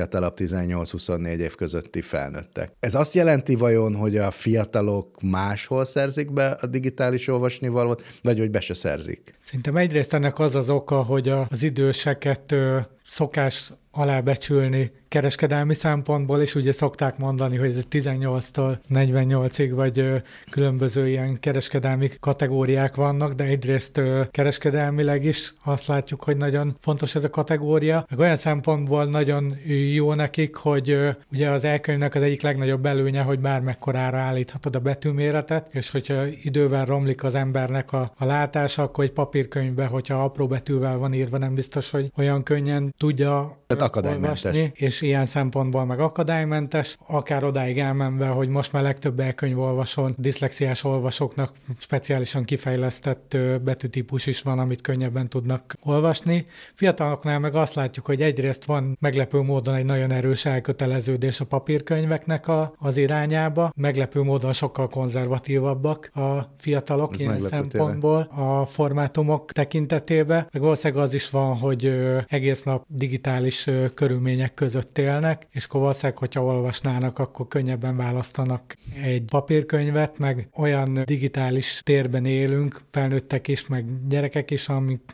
18-24 év közötti felnőttek. Ez azt jelenti vajon, hogy a fiatalok máshol szerzik be a digitális olvasnivalót, vagy hogy be se szerzik? Szerintem egyrészt ennek az az oka, hogy az időseket szokás alábecsülni kereskedelmi szempontból, és ugye szokták mondani, hogy ez 18-tól 48-ig, vagy különböző ilyen kereskedelmi kategóriák vannak, de egyrészt kereskedelmileg is azt látjuk, hogy nagyon fontos ez a kategória. Meg olyan szempontból nagyon jó nekik, hogy ugye az e-könyvnek az egyik legnagyobb előnye, hogy bármekkorára állíthatod a betűméretet, és hogyha idővel romlik az embernek a látása, akkor egy papírkönyvben, hogyha apró betűvel van írva, nem biztos, hogy olyan könnyen tudja akadálymentes. olvasni, és ilyen szempontból meg akadálymentes, akár odáig elmenve, hogy most már legtöbb e-könyvolvasón, diszlexiás olvasóknak speciálisan kifejlesztett betűtípus is van, amit könnyebben tudnak olvasni. Fiataloknál meg azt látjuk, hogy egyrészt van meglepő módon egy nagyon erős elköteleződés a papírkönyveknek az irányába, meglepő módon sokkal konzervatívabbak a fiatalok ilyen szempontból a formátumok tekintetében. Meg valószínűleg az is van, hogy egész nap digitális körülmények között élnek, és akkor valószínűleg, hogyha olvasnának, akkor könnyebben választanak egy papírkönyvet, meg olyan digitális térben élünk, felnőttek is, meg gyerekek is,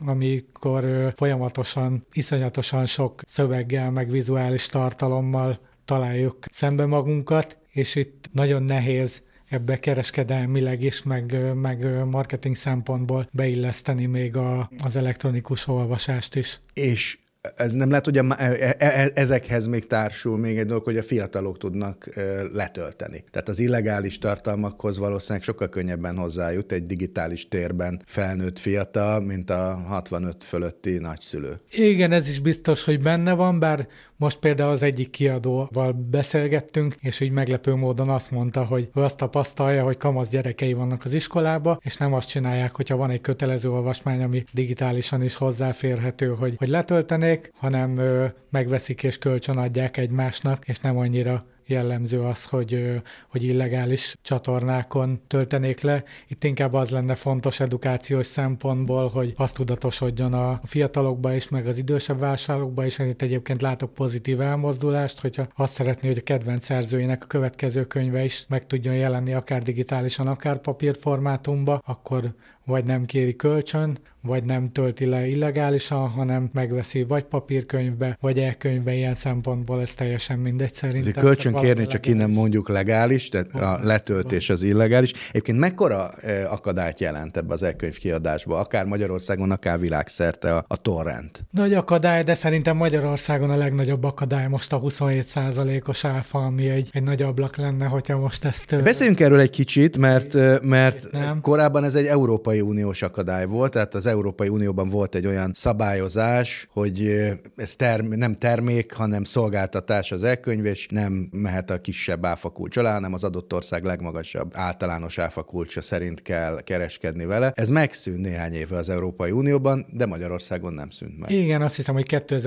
amikor folyamatosan, iszonyatosan sok szöveggel, meg vizuális tartalommal találjuk szembe magunkat, és itt nagyon nehéz ebbe kereskedelmileg is, meg marketing szempontból beilleszteni még az elektronikus olvasást is. És ez nem lehet, hogy ezekhez még társul még egy dolog, hogy a fiatalok tudnak letölteni. Tehát az illegális tartalmakhoz valószínűleg sokkal könnyebben hozzájut egy digitális térben felnőtt fiatal, mint a 65 fölötti nagyszülő. Igen, ez is biztos, hogy benne van, bár most például az egyik kiadóval beszélgettünk, és így meglepő módon azt mondta, hogy ő azt tapasztalja, hogy kamasz gyerekei vannak az iskolába, és nem azt csinálják, hogyha van egy kötelező olvasmány, ami digitálisan is hozzáférhető, hogy letöltenék, hanem megveszik és kölcsönadják egymásnak, és nem annyira jellemző az, hogy illegális csatornákon töltenék le. Itt inkább az lenne fontos edukációs szempontból, hogy azt tudatosodjon a fiatalokba is, meg az idősebb vásárlókba is. Én itt egyébként látok pozitív elmozdulást, hogyha azt szeretné, hogy a kedvenc szerzőjének a következő könyve is meg tudjon jelenni akár digitálisan, akár papírformátumba, akkor vagy nem kéri kölcsön, vagy nem tölti le illegálisan, hanem megveszi vagy papírkönyvbe, vagy e-könyvbe, ilyen szempontból ez teljesen mindegy szerintem. Ez kölcsön kérni, csak innen mondjuk legális, tehát a letöltés az illegális. Egyébként mekkora akadályt jelent ebbe az e-könyv kiadásba, akár Magyarországon, akár világszerte a torrent? Nagy akadály, de szerintem Magyarországon a legnagyobb akadály most a 27%-os áfa, ami egy nagy ablak lenne, hogyha most ezt... Beszéljünk erről egy kicsit, mert korábban ez egy Európai Uniós akadály volt, tehát az Európai Unióban volt egy olyan szabályozás, hogy ez nem termék, hanem szolgáltatás az e-könyv, és nem mehet a kisebb áfakulcs alá, hanem az adott ország legmagasabb általános áfakulcsa szerint kell kereskedni vele. Ez megszűnt néhány éve az Európai Unióban, de Magyarországon nem szűnt meg. Igen, azt hiszem, hogy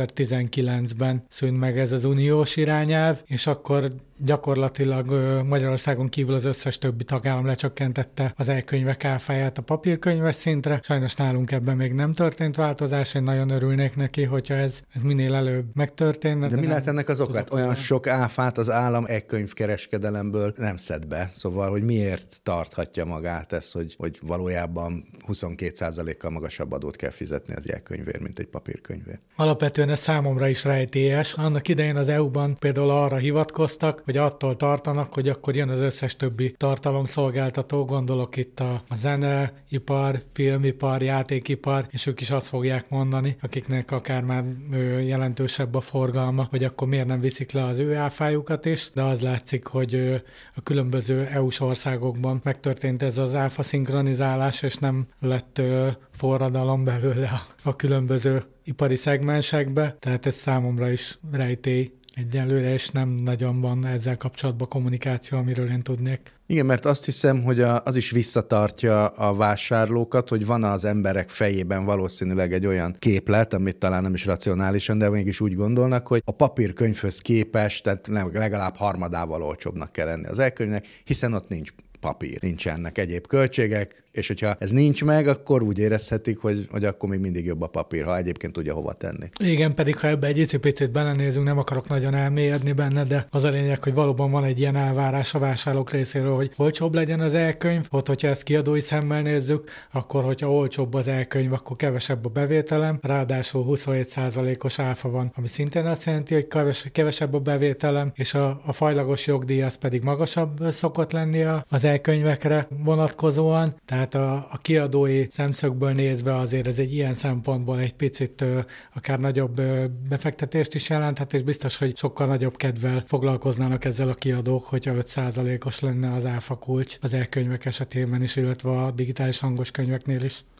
2019-ben szűnt meg ez az uniós irányelv, és akkor gyakorlatilag Magyarországon kívül az összes többi tagállam lecsökkentette az e-könyvek áfáját a papírkönyves szintre. Sajnos nálunk ebben még nem történt változás, én nagyon örülnék neki, hogyha ez minél előbb megtörténne. De mi lehet ennek az okát? Olyan sok áfát az állam e-könyvkereskedelemből nem szed be. Szóval, hogy miért tarthatja magát ez, hogy valójában 22%-kal magasabb adót kell fizetni az e-könyvért, mint egy papírkönyvért? Alapvetően ez számomra is rejtélyes. Annak idején az EU-ban például arra hivatkoztak, hogy attól tartanak, hogy akkor jön az összes többi tartalomszolgáltató, gondolok itt a zeneipar, filmipar, játékipar, és ők is azt fogják mondani, akiknek akár már jelentősebb a forgalma, hogy akkor miért nem viszik le az ő áfájukat is, de az látszik, hogy a különböző EU-s országokban megtörtént ez az áfa szinkronizálás, és nem lett forradalom belőle a különböző ipari szegmensekbe, tehát ez számomra is rejtély egyelőre, és nem nagyon van ezzel kapcsolatban kommunikáció, amiről én tudnék. Igen, mert azt hiszem, hogy az is visszatartja a vásárlókat, hogy van az emberek fejében valószínűleg egy olyan képlet, amit talán nem is racionálisan, de mégis úgy gondolnak, hogy a papírkönyvhöz képest, tehát legalább harmadával olcsóbbnak kell lenni az e-könyvnek, hiszen ott nincs papír, nincsenek egyéb költségek, és hogyha ez nincs meg, akkor úgy érezhetik, hogy akkor még mindig jobb a papír, ha egyébként tudja hova tenni. Igen, pedig ha ebbe egy icipicit belenézünk, nem akarok nagyon elmélyedni benne, de az a lényeg, hogy valóban van egy ilyen elvárás a vásárlók részéről, hogy olcsóbb legyen az e-könyv, ott, hogyha ezt kiadói szemmel nézzük, akkor, hogyha olcsóbb az e-könyv, akkor kevesebb a bevételem, ráadásul 27%-os áfa van, ami szintén azt jelenti, hogy kevesebb a bevételem, és a fajlagos jogdíj az pedig magasabb szokott lenni az e-könyvekre vonatkozóan, tehát a kiadói szemszögből nézve azért ez egy ilyen szempontból egy picit akár nagyobb befektetést is jelenthet, és biztos, hogy sokkal nagyobb kedvel foglalkoznának ezzel a kiadók, hogyha 5%-os lenne az áfa kulcs az e-könyvek esetében is, illetve a digitális hangos könyveknél is.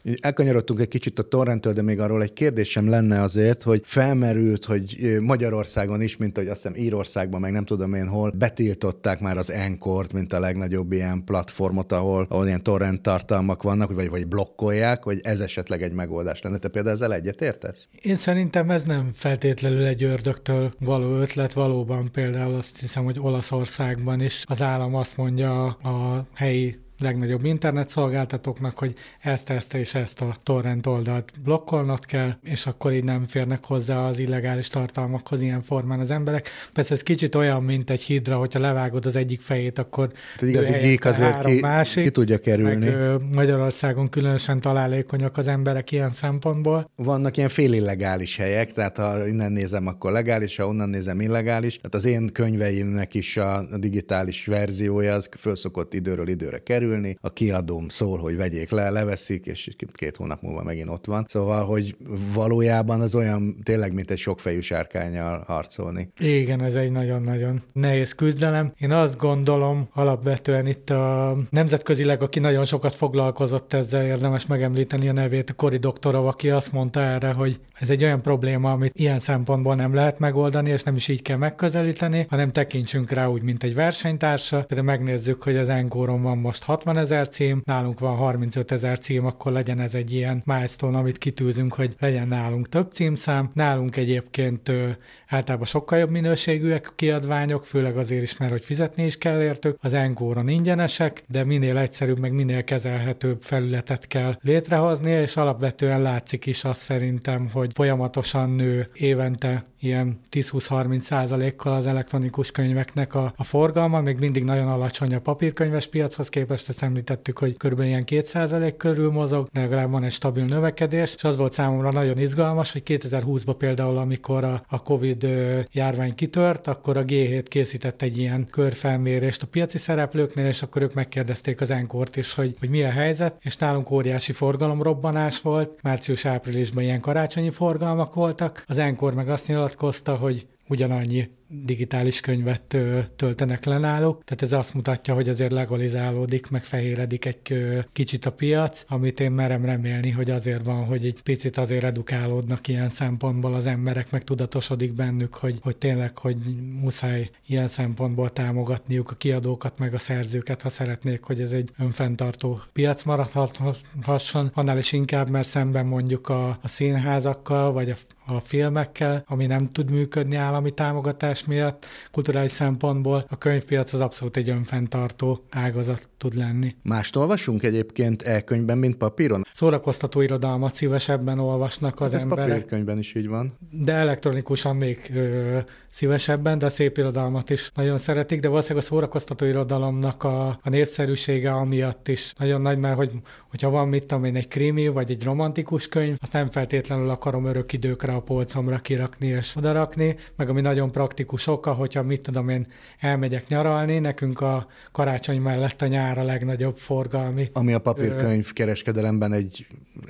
Elkanyarodtunk egy kicsit a torrenttől, de még arról egy kérdésem lenne azért, hogy felmerült, hogy Magyarországon is, mint hogy azt hiszem Írországban, meg nem tudom én hol, betiltották már az Anchort, mint a legnagyobb ilyen platformot, ahol ilyen torrent tartalmak vannak, vagy blokkolják, hogy ez esetleg egy megoldás lenne. Te például ezzel egyetértesz? Én szerintem ez nem feltétlenül egy ördögtől való ötlet, valóban például azt hiszem, hogy Olaszországban is az állam azt mondja a helyi legnagyobb internetszolgáltatóknak, hogy ezt és ezt a torrent oldalt blokkolnod kell, és akkor így nem férnek hozzá az illegális tartalmakhoz ilyen formán az emberek. Persze ez kicsit olyan, mint egy hídra, hogyha levágod az egyik fejét, akkor igazi gyík azért ki tudja kerülni. Meg Magyarországon különösen találékonyak az emberek ilyen szempontból. Vannak ilyen félillegális helyek, tehát ha innen nézem, akkor legális, ha onnan nézem, illegális. Tehát az én könyveimnek is a digitális verziója az föl szokott időről időre kerülni. A kiadóm szól, hogy vegyék le, leveszik, és 2 hónap múlva megint ott van. Szóval, hogy valójában az olyan tényleg, mint egy sokfejű sárkánnyal harcolni. Igen, ez egy nagyon-nagyon nehéz küzdelem. Én azt gondolom, alapvetően itt a nemzetközileg, aki nagyon sokat foglalkozott ezzel, érdemes megemlíteni a nevét, a Cory Doctorow, aki azt mondta erre, hogy ez egy olyan probléma, amit ilyen szempontból nem lehet megoldani, és nem is így kell megközelíteni, hanem tekintsünk rá úgy, mint egy versenytársa. Például megnézzük, hogy az Anchoron van most 60 000 cím, nálunk van 35 000 cím, akkor legyen ez egy ilyen milestone, amit kitűzünk, hogy legyen nálunk több címszám. Nálunk egyébként általában sokkal jobb minőségűek a kiadványok, főleg azért is, mert hogy fizetni is kell értük. Az Anchoron ingyenesek, de minél egyszerűbb, meg minél kezelhetőbb felületet kell létrehozni, és alapvetően látszik is azt szerintem, hogy folyamatosan nő évente ilyen 10-20-30%-kal az elektronikus könyveknek a forgalma, még mindig nagyon alacsony a papírkönyves piachoz képest, ezt említettük, hogy körülbelül ilyen 2% körül mozog, de legalább van egy stabil növekedés, és az volt számomra nagyon izgalmas, hogy 2020-ban például, amikor a Covid járvány kitört, akkor a G7 készített egy ilyen körfelmérést a piaci szereplőknél, és akkor ők megkérdezték az Anchort is, hogy mi a helyzet, és nálunk óriási forgalomrobbanás volt, március-áprilisban ilyen karácsonyi forgalmak voltak, az Anchor meg azt nyilatkozta, hogy ugyanannyi digitális könyvet töltenek le náluk, tehát ez azt mutatja, hogy azért legalizálódik, meg fehéredik egy kicsit a piac, amit én merem remélni, hogy azért van, hogy egy picit azért edukálódnak ilyen szempontból az emberek, meg tudatosodik bennük, hogy tényleg, hogy muszáj ilyen szempontból támogatniuk a kiadókat, meg a szerzőket, ha szeretnék, hogy ez egy önfenntartó piac maradhasson, annál is inkább, mert szemben mondjuk a színházakkal, vagy a filmekkel, ami nem tud működni állami támogatás miatt, kulturális szempontból a könyvpiac az abszolút egy önfenntartó ágazat tud lenni. Mást olvasunk egyébként e-könyvben, mint papíron? Szórakoztató irodalmat szívesebben olvasnak az emberek. Ez papírkönyvben is így van. De elektronikusan még szívesebben, de a szép irodalmat is nagyon szeretik, de valószínűleg a szórakoztató irodalomnak a népszerűsége amiatt is nagyon nagy, mert hogyha van mit tudom én, egy krimi vagy egy romantikus könyv, azt nem feltétlenül akarom örök időkre a polcomra kirakni és odarakni, meg ami nagyon praktikus oka, hogyha mit tudom én, elmegyek nyaralni, nekünk a karácsony mellett a nyár a legnagyobb forgalmi. Ami a papírkönyv kereskedelemben egy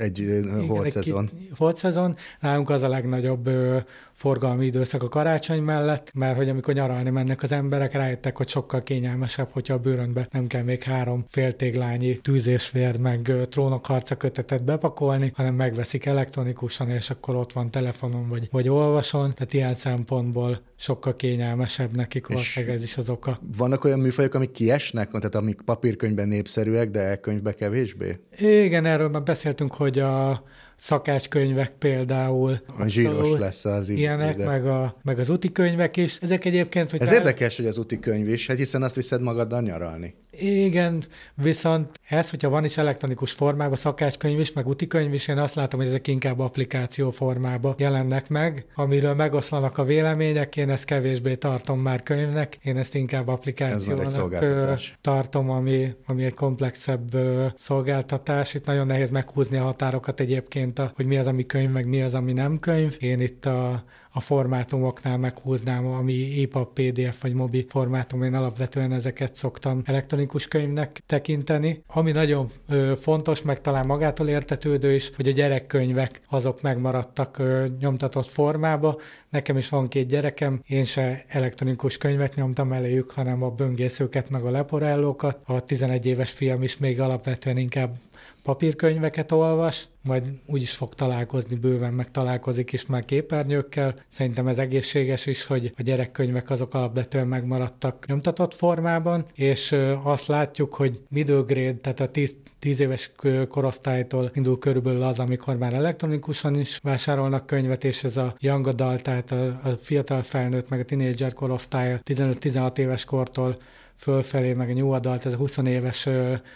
holt szezon. Holt szezon, nálunk az a legnagyobb forgalmi időszak a karácsony mellett, mert hogy amikor nyaralni mennek az emberek, rájöttek, hogy sokkal kényelmesebb, hogyha a bőrönbe nem kell még 3 féltéglányi tűzésvér meg trónokharca kötetet bepakolni, hanem megveszik elektronikusan, és akkor ott van telefonon vagy olvason, tehát ilyen szempontból sokkal kényelmesebb nekik, valószínűleg ez is az oka. Vannak olyan műfajok, amik kiesnek, tehát amik papírkönyvben népszerűek, de e-könyvbe kevésbé? Igen, erről már beszéltünk, hogy a szakácskönyvek például. A zsíros lesz az ilyenek, meg az úti könyvek is. Ezek egyébként, hogy... Ez érdekes, hogy az úti könyv is, hát hiszen azt viszed magaddal nyaralni. Igen, viszont ez, hogyha van is elektronikus formában szakácskönyv is, meg úti könyv is, én azt látom, hogy ezek inkább applikáció formában jelennek meg, amiről megoszlanak a vélemények, én ezt kevésbé tartom már könyvnek, én ezt inkább applikációnak tartom, ami egy komplexebb szolgáltatás. Itt nagyon nehéz meghúzni a határokat egyébként, hogy mi az, ami könyv, meg mi az, ami nem könyv. Én itt a formátumoknál meghúznám, ami EPUB, PDF vagy mobi formátum, én alapvetően ezeket szoktam elektronikus könyvnek tekinteni. Ami nagyon fontos, meg talán magától értetődő is, hogy a gyerekkönyvek azok megmaradtak nyomtatott formába. Nekem is van 2 gyerekem, én se elektronikus könyvet nyomtam eléjük, hanem a böngészőket, meg a leporellókat. A 11 éves fiam is még alapvetően inkább papírkönyveket olvas, majd úgyis fog találkozni bőven, meg találkozik is már képernyőkkel. Szerintem ez egészséges is, hogy a gyerekkönyvek azok alapvetően megmaradtak nyomtatott formában, és azt látjuk, hogy middle grade, tehát a 10 éves korosztálytól indul körülbelül az, amikor már elektronikusan is vásárolnak könyvet, és ez a young adult, tehát a fiatal felnőtt, meg a tínédzser korosztály 15-16 éves kortól fölfelé, meg a new adult, ez a 20 éves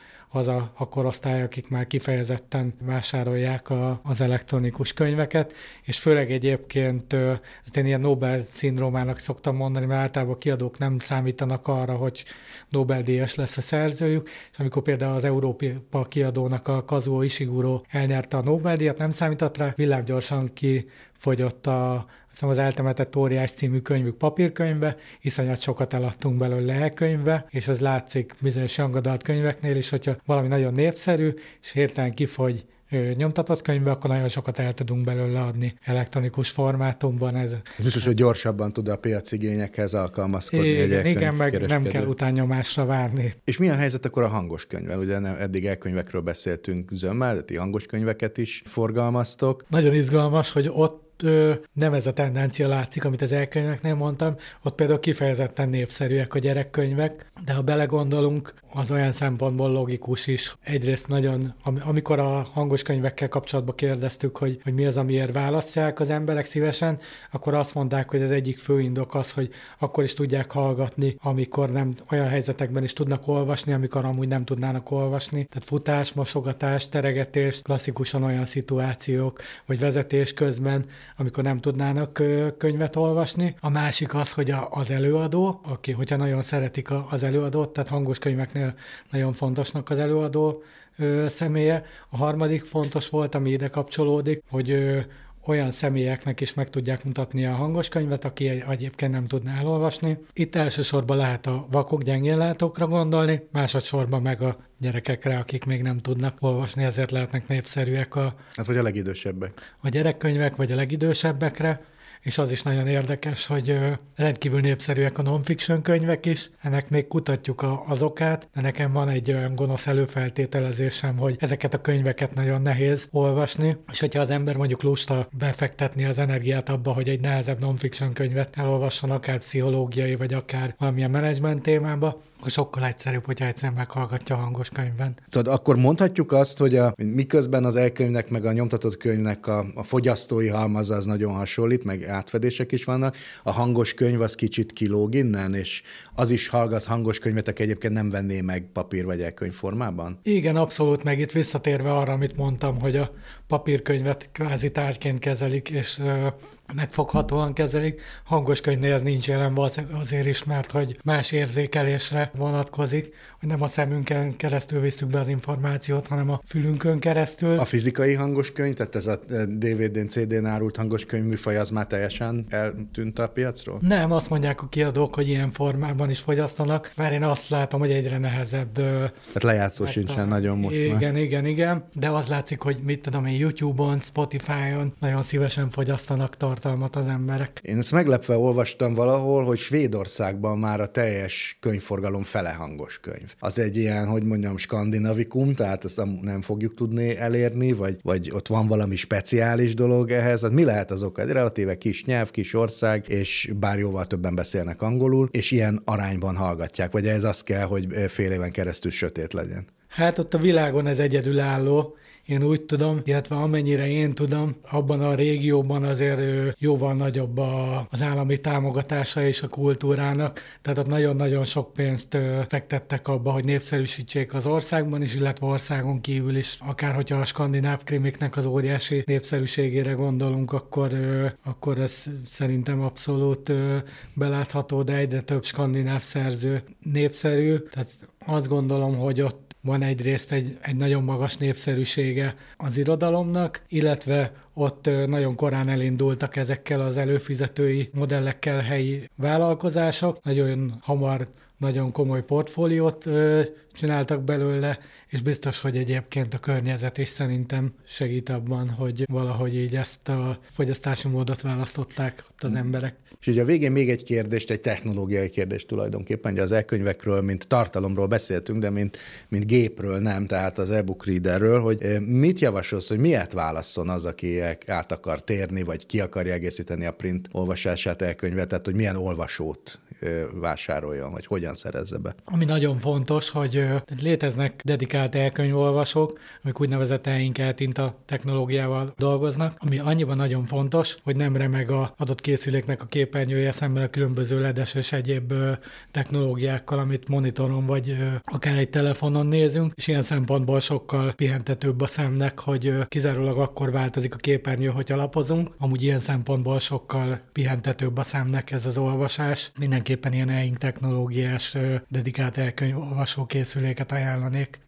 az a korosztály, akik már kifejezetten vásárolják az elektronikus könyveket, és főleg egyébként ezt én ilyen Nobel-szindrómának szoktam mondani, mert általában a kiadók nem számítanak arra, hogy Nobel-díjas lesz a szerzőjük, és amikor például az Európa kiadónak a Kazuo Ishiguro elnyerte a Nobel-díjat, nem számított rá, villámgyorsan kifogyott az Eltemetett óriás című könyvük papírkönyvbe, iszonyat sokat eladtunk belőle e-könyvbe, és az látszik bizonyos young adult könyveknél is, hogyha valami nagyon népszerű, és hirtelen kifogy nyomtatott könyvbe, akkor nagyon sokat el tudunk belőle adni elektronikus formátumban. Ez biztos, hogy gyorsabban tud a piacigényekhez alkalmazkodni. Igen, meg nem kell utánnyomásra várni. És mi a helyzet akkor a hangos könyvvel? Ugye eddig e-könyvekről beszéltünk zömmel, de ti hangos könyveket is forgalmaztok. Nagyon izgalmas, hogy ott nem ez a tendencia látszik, amit az e-könyveknél mondtam, ott például kifejezetten népszerűek a gyerekkönyvek, de ha belegondolunk, az olyan szempontból logikus is. Egyrészt nagyon, amikor a hangos könyvekkel kapcsolatban kérdeztük, hogy mi az, amiért választják az emberek szívesen, akkor azt mondták, hogy az egyik fő indok az, hogy akkor is tudják hallgatni, amikor nem, olyan helyzetekben is tudnak olvasni, amikor amúgy nem tudnának olvasni. Tehát futás, mosogatás, teregetés, klasszikusan olyan szituációk, vagy vezetés közben, amikor nem tudnának könyvet olvasni. A másik az, hogy az előadó, hogyha nagyon szeretik az előadót, tehát hangos könyveknél nagyon fontosnak az előadó személye. A harmadik fontos volt, ami ide kapcsolódik, hogy olyan személyeknek is meg tudják mutatni a hangos könyvet, aki egyébként nem tudná elolvasni. Itt elsősorban lehet a vakok, gyengénlátókra gondolni, másodszorban meg a gyerekekre, akik még nem tudnak olvasni, ezért lehetnek népszerűek vagy a legidősebbek. A gyerekkönyvek, vagy a legidősebbekre. És az is nagyon érdekes, hogy rendkívül népszerűek a non-fiction könyvek is. Ennek még kutatjuk az okát, de nekem van egy olyan gonosz előfeltételezésem, hogy ezeket a könyveket nagyon nehéz olvasni, és hogyha az ember mondjuk lusta befektetni az energiát abba, hogy egy nehezebb non-fiction könyvet elolvasson, akár pszichológiai, vagy akár valamilyen menedzsment témába, akkor sokkal egyszerűbb, hogyha egyszerűen meghallgatja a hangos könyvben. Szóval akkor mondhatjuk azt, hogy miközben az e-könyvnek meg a nyomtatott könyvnek a fogyasztói halmaza az nagyon hasonlít, meg átfedések is vannak, a hangos könyv az kicsit kilóg innen, és az is hallgat hangos könyvetek egyébként nem venné meg papír vagy e-könyv formában? Igen, abszolút, meg itt visszatérve arra, amit mondtam, hogy a papírkönyvet kvázi tárgyként kezelik, és megfoghatóan kezelik. Hangos könyvnél ez nincs jelen, azért is, mert hogy más érzékelésre vonatkozik, hogy nem a szemünkön keresztül visszük be az információt, hanem a fülünkön keresztül. A fizikai hangos könyv, tehát ez a DVD-n, CD-n árult hangos könyv műfaj, az már teljesen eltűnt a piacról? Nem, azt mondják a kiadók, hogy ilyen formában is fogyasztanak, mert én azt látom, hogy egyre nehezebb. Tehát lejátszó sincsen nagyon most már. Igen, de az látszik, hogy mit tudom én, YouTube-on, Spotify-on nagyon szívesen fogyasztanak tartalmat az emberek. Én ezt meglepve olvastam valahol, hogy Svédországban már a teljes könyvforgalom fele hangos könyv. Az egy ilyen, hogy mondjam, skandinavikum, tehát ezt nem fogjuk tudni elérni, vagy ott van valami speciális dolog ehhez. Hát mi lehet az oka? Egy relatíve kis nyelv, kis ország, és bár jóval többen beszélnek angolul, és ilyen arányban hallgatják, vagy ez az kell, hogy fél éven keresztül sötét legyen? Hát ott a világon ez egyedülálló. Én úgy tudom, illetve amennyire én tudom, abban a régióban azért jóval nagyobb az állami támogatása és a kultúrának, tehát ott nagyon-nagyon sok pénzt fektettek abba, hogy népszerűsítsék az országban is, illetve országon kívül is. Akár hogyha a skandináv krimiknek az óriási népszerűségére gondolunk, akkor ez szerintem abszolút belátható, de egyre több skandináv szerző népszerű, tehát azt gondolom, hogy ott van egyrészt egy nagyon magas népszerűsége az irodalomnak, illetve ott nagyon korán elindultak ezekkel az előfizetői modellekkel helyi vállalkozások, nagyon hamar nagyon komoly portfóliót csináltak belőle, és biztos, hogy egyébként a környezet is szerintem segít abban, hogy valahogy így ezt a fogyasztási módot választották ott az emberek. És ugye a végén még egy kérdést, egy technológiai kérdést tulajdonképpen, ugye az e-könyvekről, mint tartalomról beszéltünk, de mint gépről nem, tehát az e-book readerről, hogy mit javasolsz, hogy miért válasszon az, aki át akar térni, vagy ki akarja egészíteni a print olvasását e-könyvet, tehát hogy milyen olvasót vásároljon, vagy hogyan szerezze be. Ami nagyon fontos, hogy léteznek dedikált e-könyvolvasók, amik úgynevezett e-inkeltinta technológiával dolgoznak, ami annyiban nagyon fontos, hogy nem remeg az adott készüléknek a képernyője szemben a különböző ledes és egyéb technológiákkal, amit monitoron vagy akár egy telefonon nézünk, és ilyen szempontból sokkal pihentetőbb a szemnek, hogy kizárólag akkor változik a képernyő, hogyha lapozunk. Amúgy ilyen szempontból sokkal pihentetőbb a szemnek ez az olvasás. Mindenképpen ilyen e-ink technológiás dedikált e-könyvolvasó készüléket ajánlanék.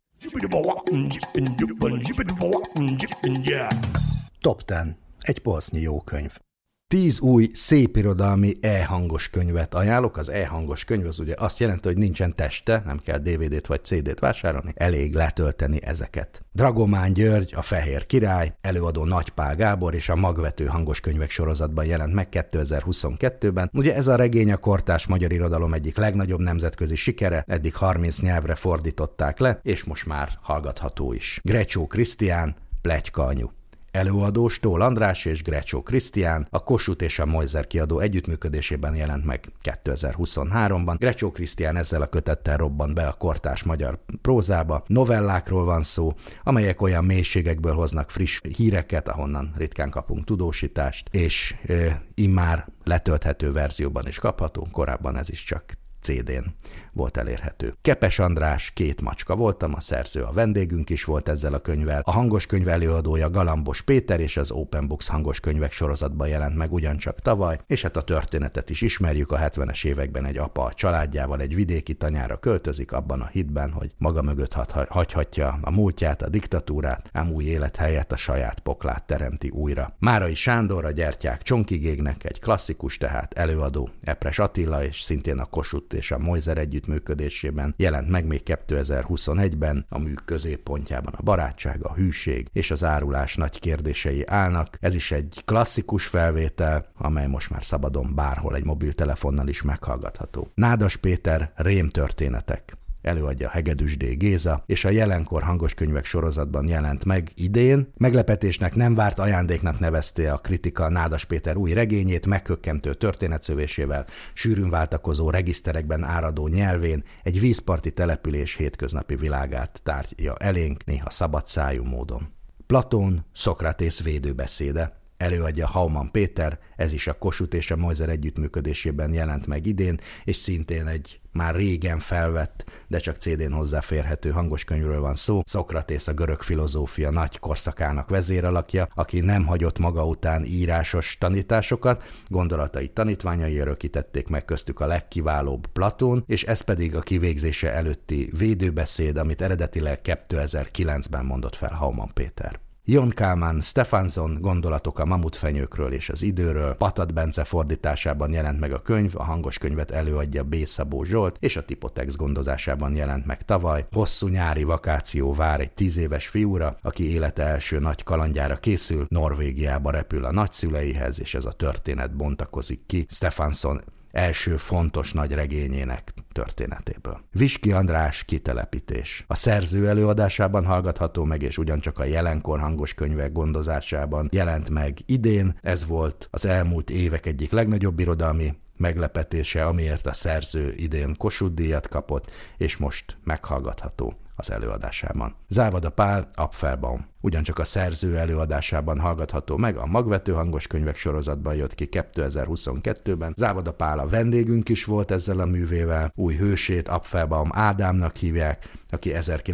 Top 10. Egy polsznyi jó könyv. 10 új szépirodalmi e-hangos könyvet ajánlok. Az e-hangos könyv az ugye azt jelenti, hogy nincsen teste, nem kell DVD-t vagy CD-t vásárolni, elég letölteni ezeket. Dragomán György, a Fehér Király, előadó Nagy Pál Gábor és a Magvető hangos könyvek sorozatban jelent meg 2022-ben. Ugye ez a regény a kortárs magyar irodalom egyik legnagyobb nemzetközi sikere, eddig 30 nyelvre fordították le, és most már hallgatható is. Grecsó Krisztián, Pletyka anyu. Előadó Stól András és Grecsó Krisztián, a Kossuth és a Moiser kiadó együttműködésében jelent meg 2023-ban. Grecsó Krisztián ezzel a kötettel robban be a kortárs magyar prózába. Novellákról van szó, amelyek olyan mélységekből hoznak friss híreket, ahonnan ritkán kapunk tudósítást, és immár letölthető verzióban is kapható, korábban ez is csak CD-n volt elérhető. Kepes András, Két macska voltam, a szerző, a vendégünk is volt ezzel a könyvvel. A hangos könyv előadója Galambos Péter, és az Open Books hangos könyvek sorozatban jelent meg ugyancsak tavaly, és hát a történetet is ismerjük. A 70-es években egy apa a családjával egy vidéki tanyára költözik, abban a hitben, hogy maga mögött hagyhatja a múltját, a diktatúrát, ám új élet helyett a saját poklát teremti újra. Márai Sándor, a Gyertyák Csonkigégnek egy klasszikus, tehát előadó Epres Attila, és szintén a Kossuth és a Moiser együttműködésében jelent meg még 2021-ben, a mű középpontjában a barátság, a hűség és az árulás nagy kérdései állnak. Ez is egy klasszikus felvétel, amely most már szabadon bárhol egy mobiltelefonnal is meghallgatható. Nádas Péter, Rémtörténetek. Előadja Hegedűs D. Géza, és a jelenkor hangos könyvek sorozatban jelent meg idén. Meglepetésnek nem várt ajándéknak nevezte a kritika Nádas Péter új regényét, meghökkentő történetszövésével, sűrűn váltakozó regiszterekben áradó nyelvén egy vízparti település hétköznapi világát tárja elénk, néha szabadszájú módon. Platón, Szokratész védőbeszéde. Előadja Hauman Péter, ez is a Kossuth és a Moiser együttműködésében jelent meg idén, és szintén egy már régen felvett, de csak CD-n hozzáférhető hangoskönyvről van szó. Szokratész a görög filozófia nagy korszakának vezéralakja, aki nem hagyott maga után írásos tanításokat, gondolatai tanítványai örökítették meg, köztük a legkiválóbb Platón, és ez pedig a kivégzése előtti védőbeszéd, amit eredetileg 2009-ben mondott fel Hauman Péter. Jon Kálmán Stefansson, gondolatok a mamutfenyőkről és az időről, Patad Bence fordításában jelent meg a könyv, a hangos könyvet előadja B. Szabó Zsolt, és a Tipotex gondozásában jelent meg tavaly. Hosszú nyári vakáció vár egy 10 éves fiúra, aki élete első nagy kalandjára készül, Norvégiába repül a nagyszüleihez, és ez a történet bontakozik ki Stefansson első fontos nagy regényének történetéből. Viski András, Kitelepítés. A szerző előadásában hallgatható meg, és ugyancsak a jelenkor hangos könyvek gondozásában jelent meg idén. Ez volt az elmúlt évek egyik legnagyobb irodalmi meglepetése, amiért a szerző idén Kossuth-díjat kapott, és most meghallgatható az előadásában. Závada Pál, Apfelbaum. Ugyancsak a szerző előadásában hallgatható meg, a Magvető hangos könyvek sorozatban jött ki 2022-ben. Závada Pál a vendégünk is volt ezzel a művével, új hősét Apfelbaum Ádámnak hívják, aki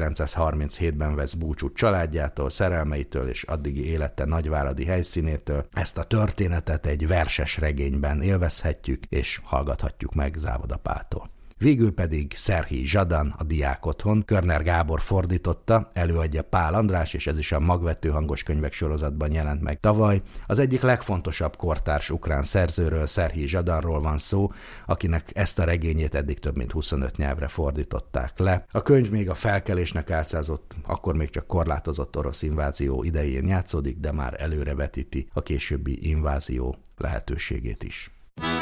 1937-ben vesz búcsút családjától, szerelmeitől és addigi élete nagyváradi helyszínétől. Ezt a történetet egy verses regényben élvezhetjük, és hallgathatjuk meg Závada Páltól. Végül pedig Szerhij Zsadan, a Diák Otthon, Körner Gábor fordította, előadja Pál András, és ez is a Magvető hangos könyvek sorozatban jelent meg tavaly. Az egyik legfontosabb kortárs ukrán szerzőről, Szerhij Zsadanról van szó, akinek ezt a regényét eddig több mint 25 nyelvre fordították le. A könyv még a felkelésnek álcázott, akkor még csak korlátozott orosz invázió idején játszódik, de már előrevetíti a későbbi invázió lehetőségét is.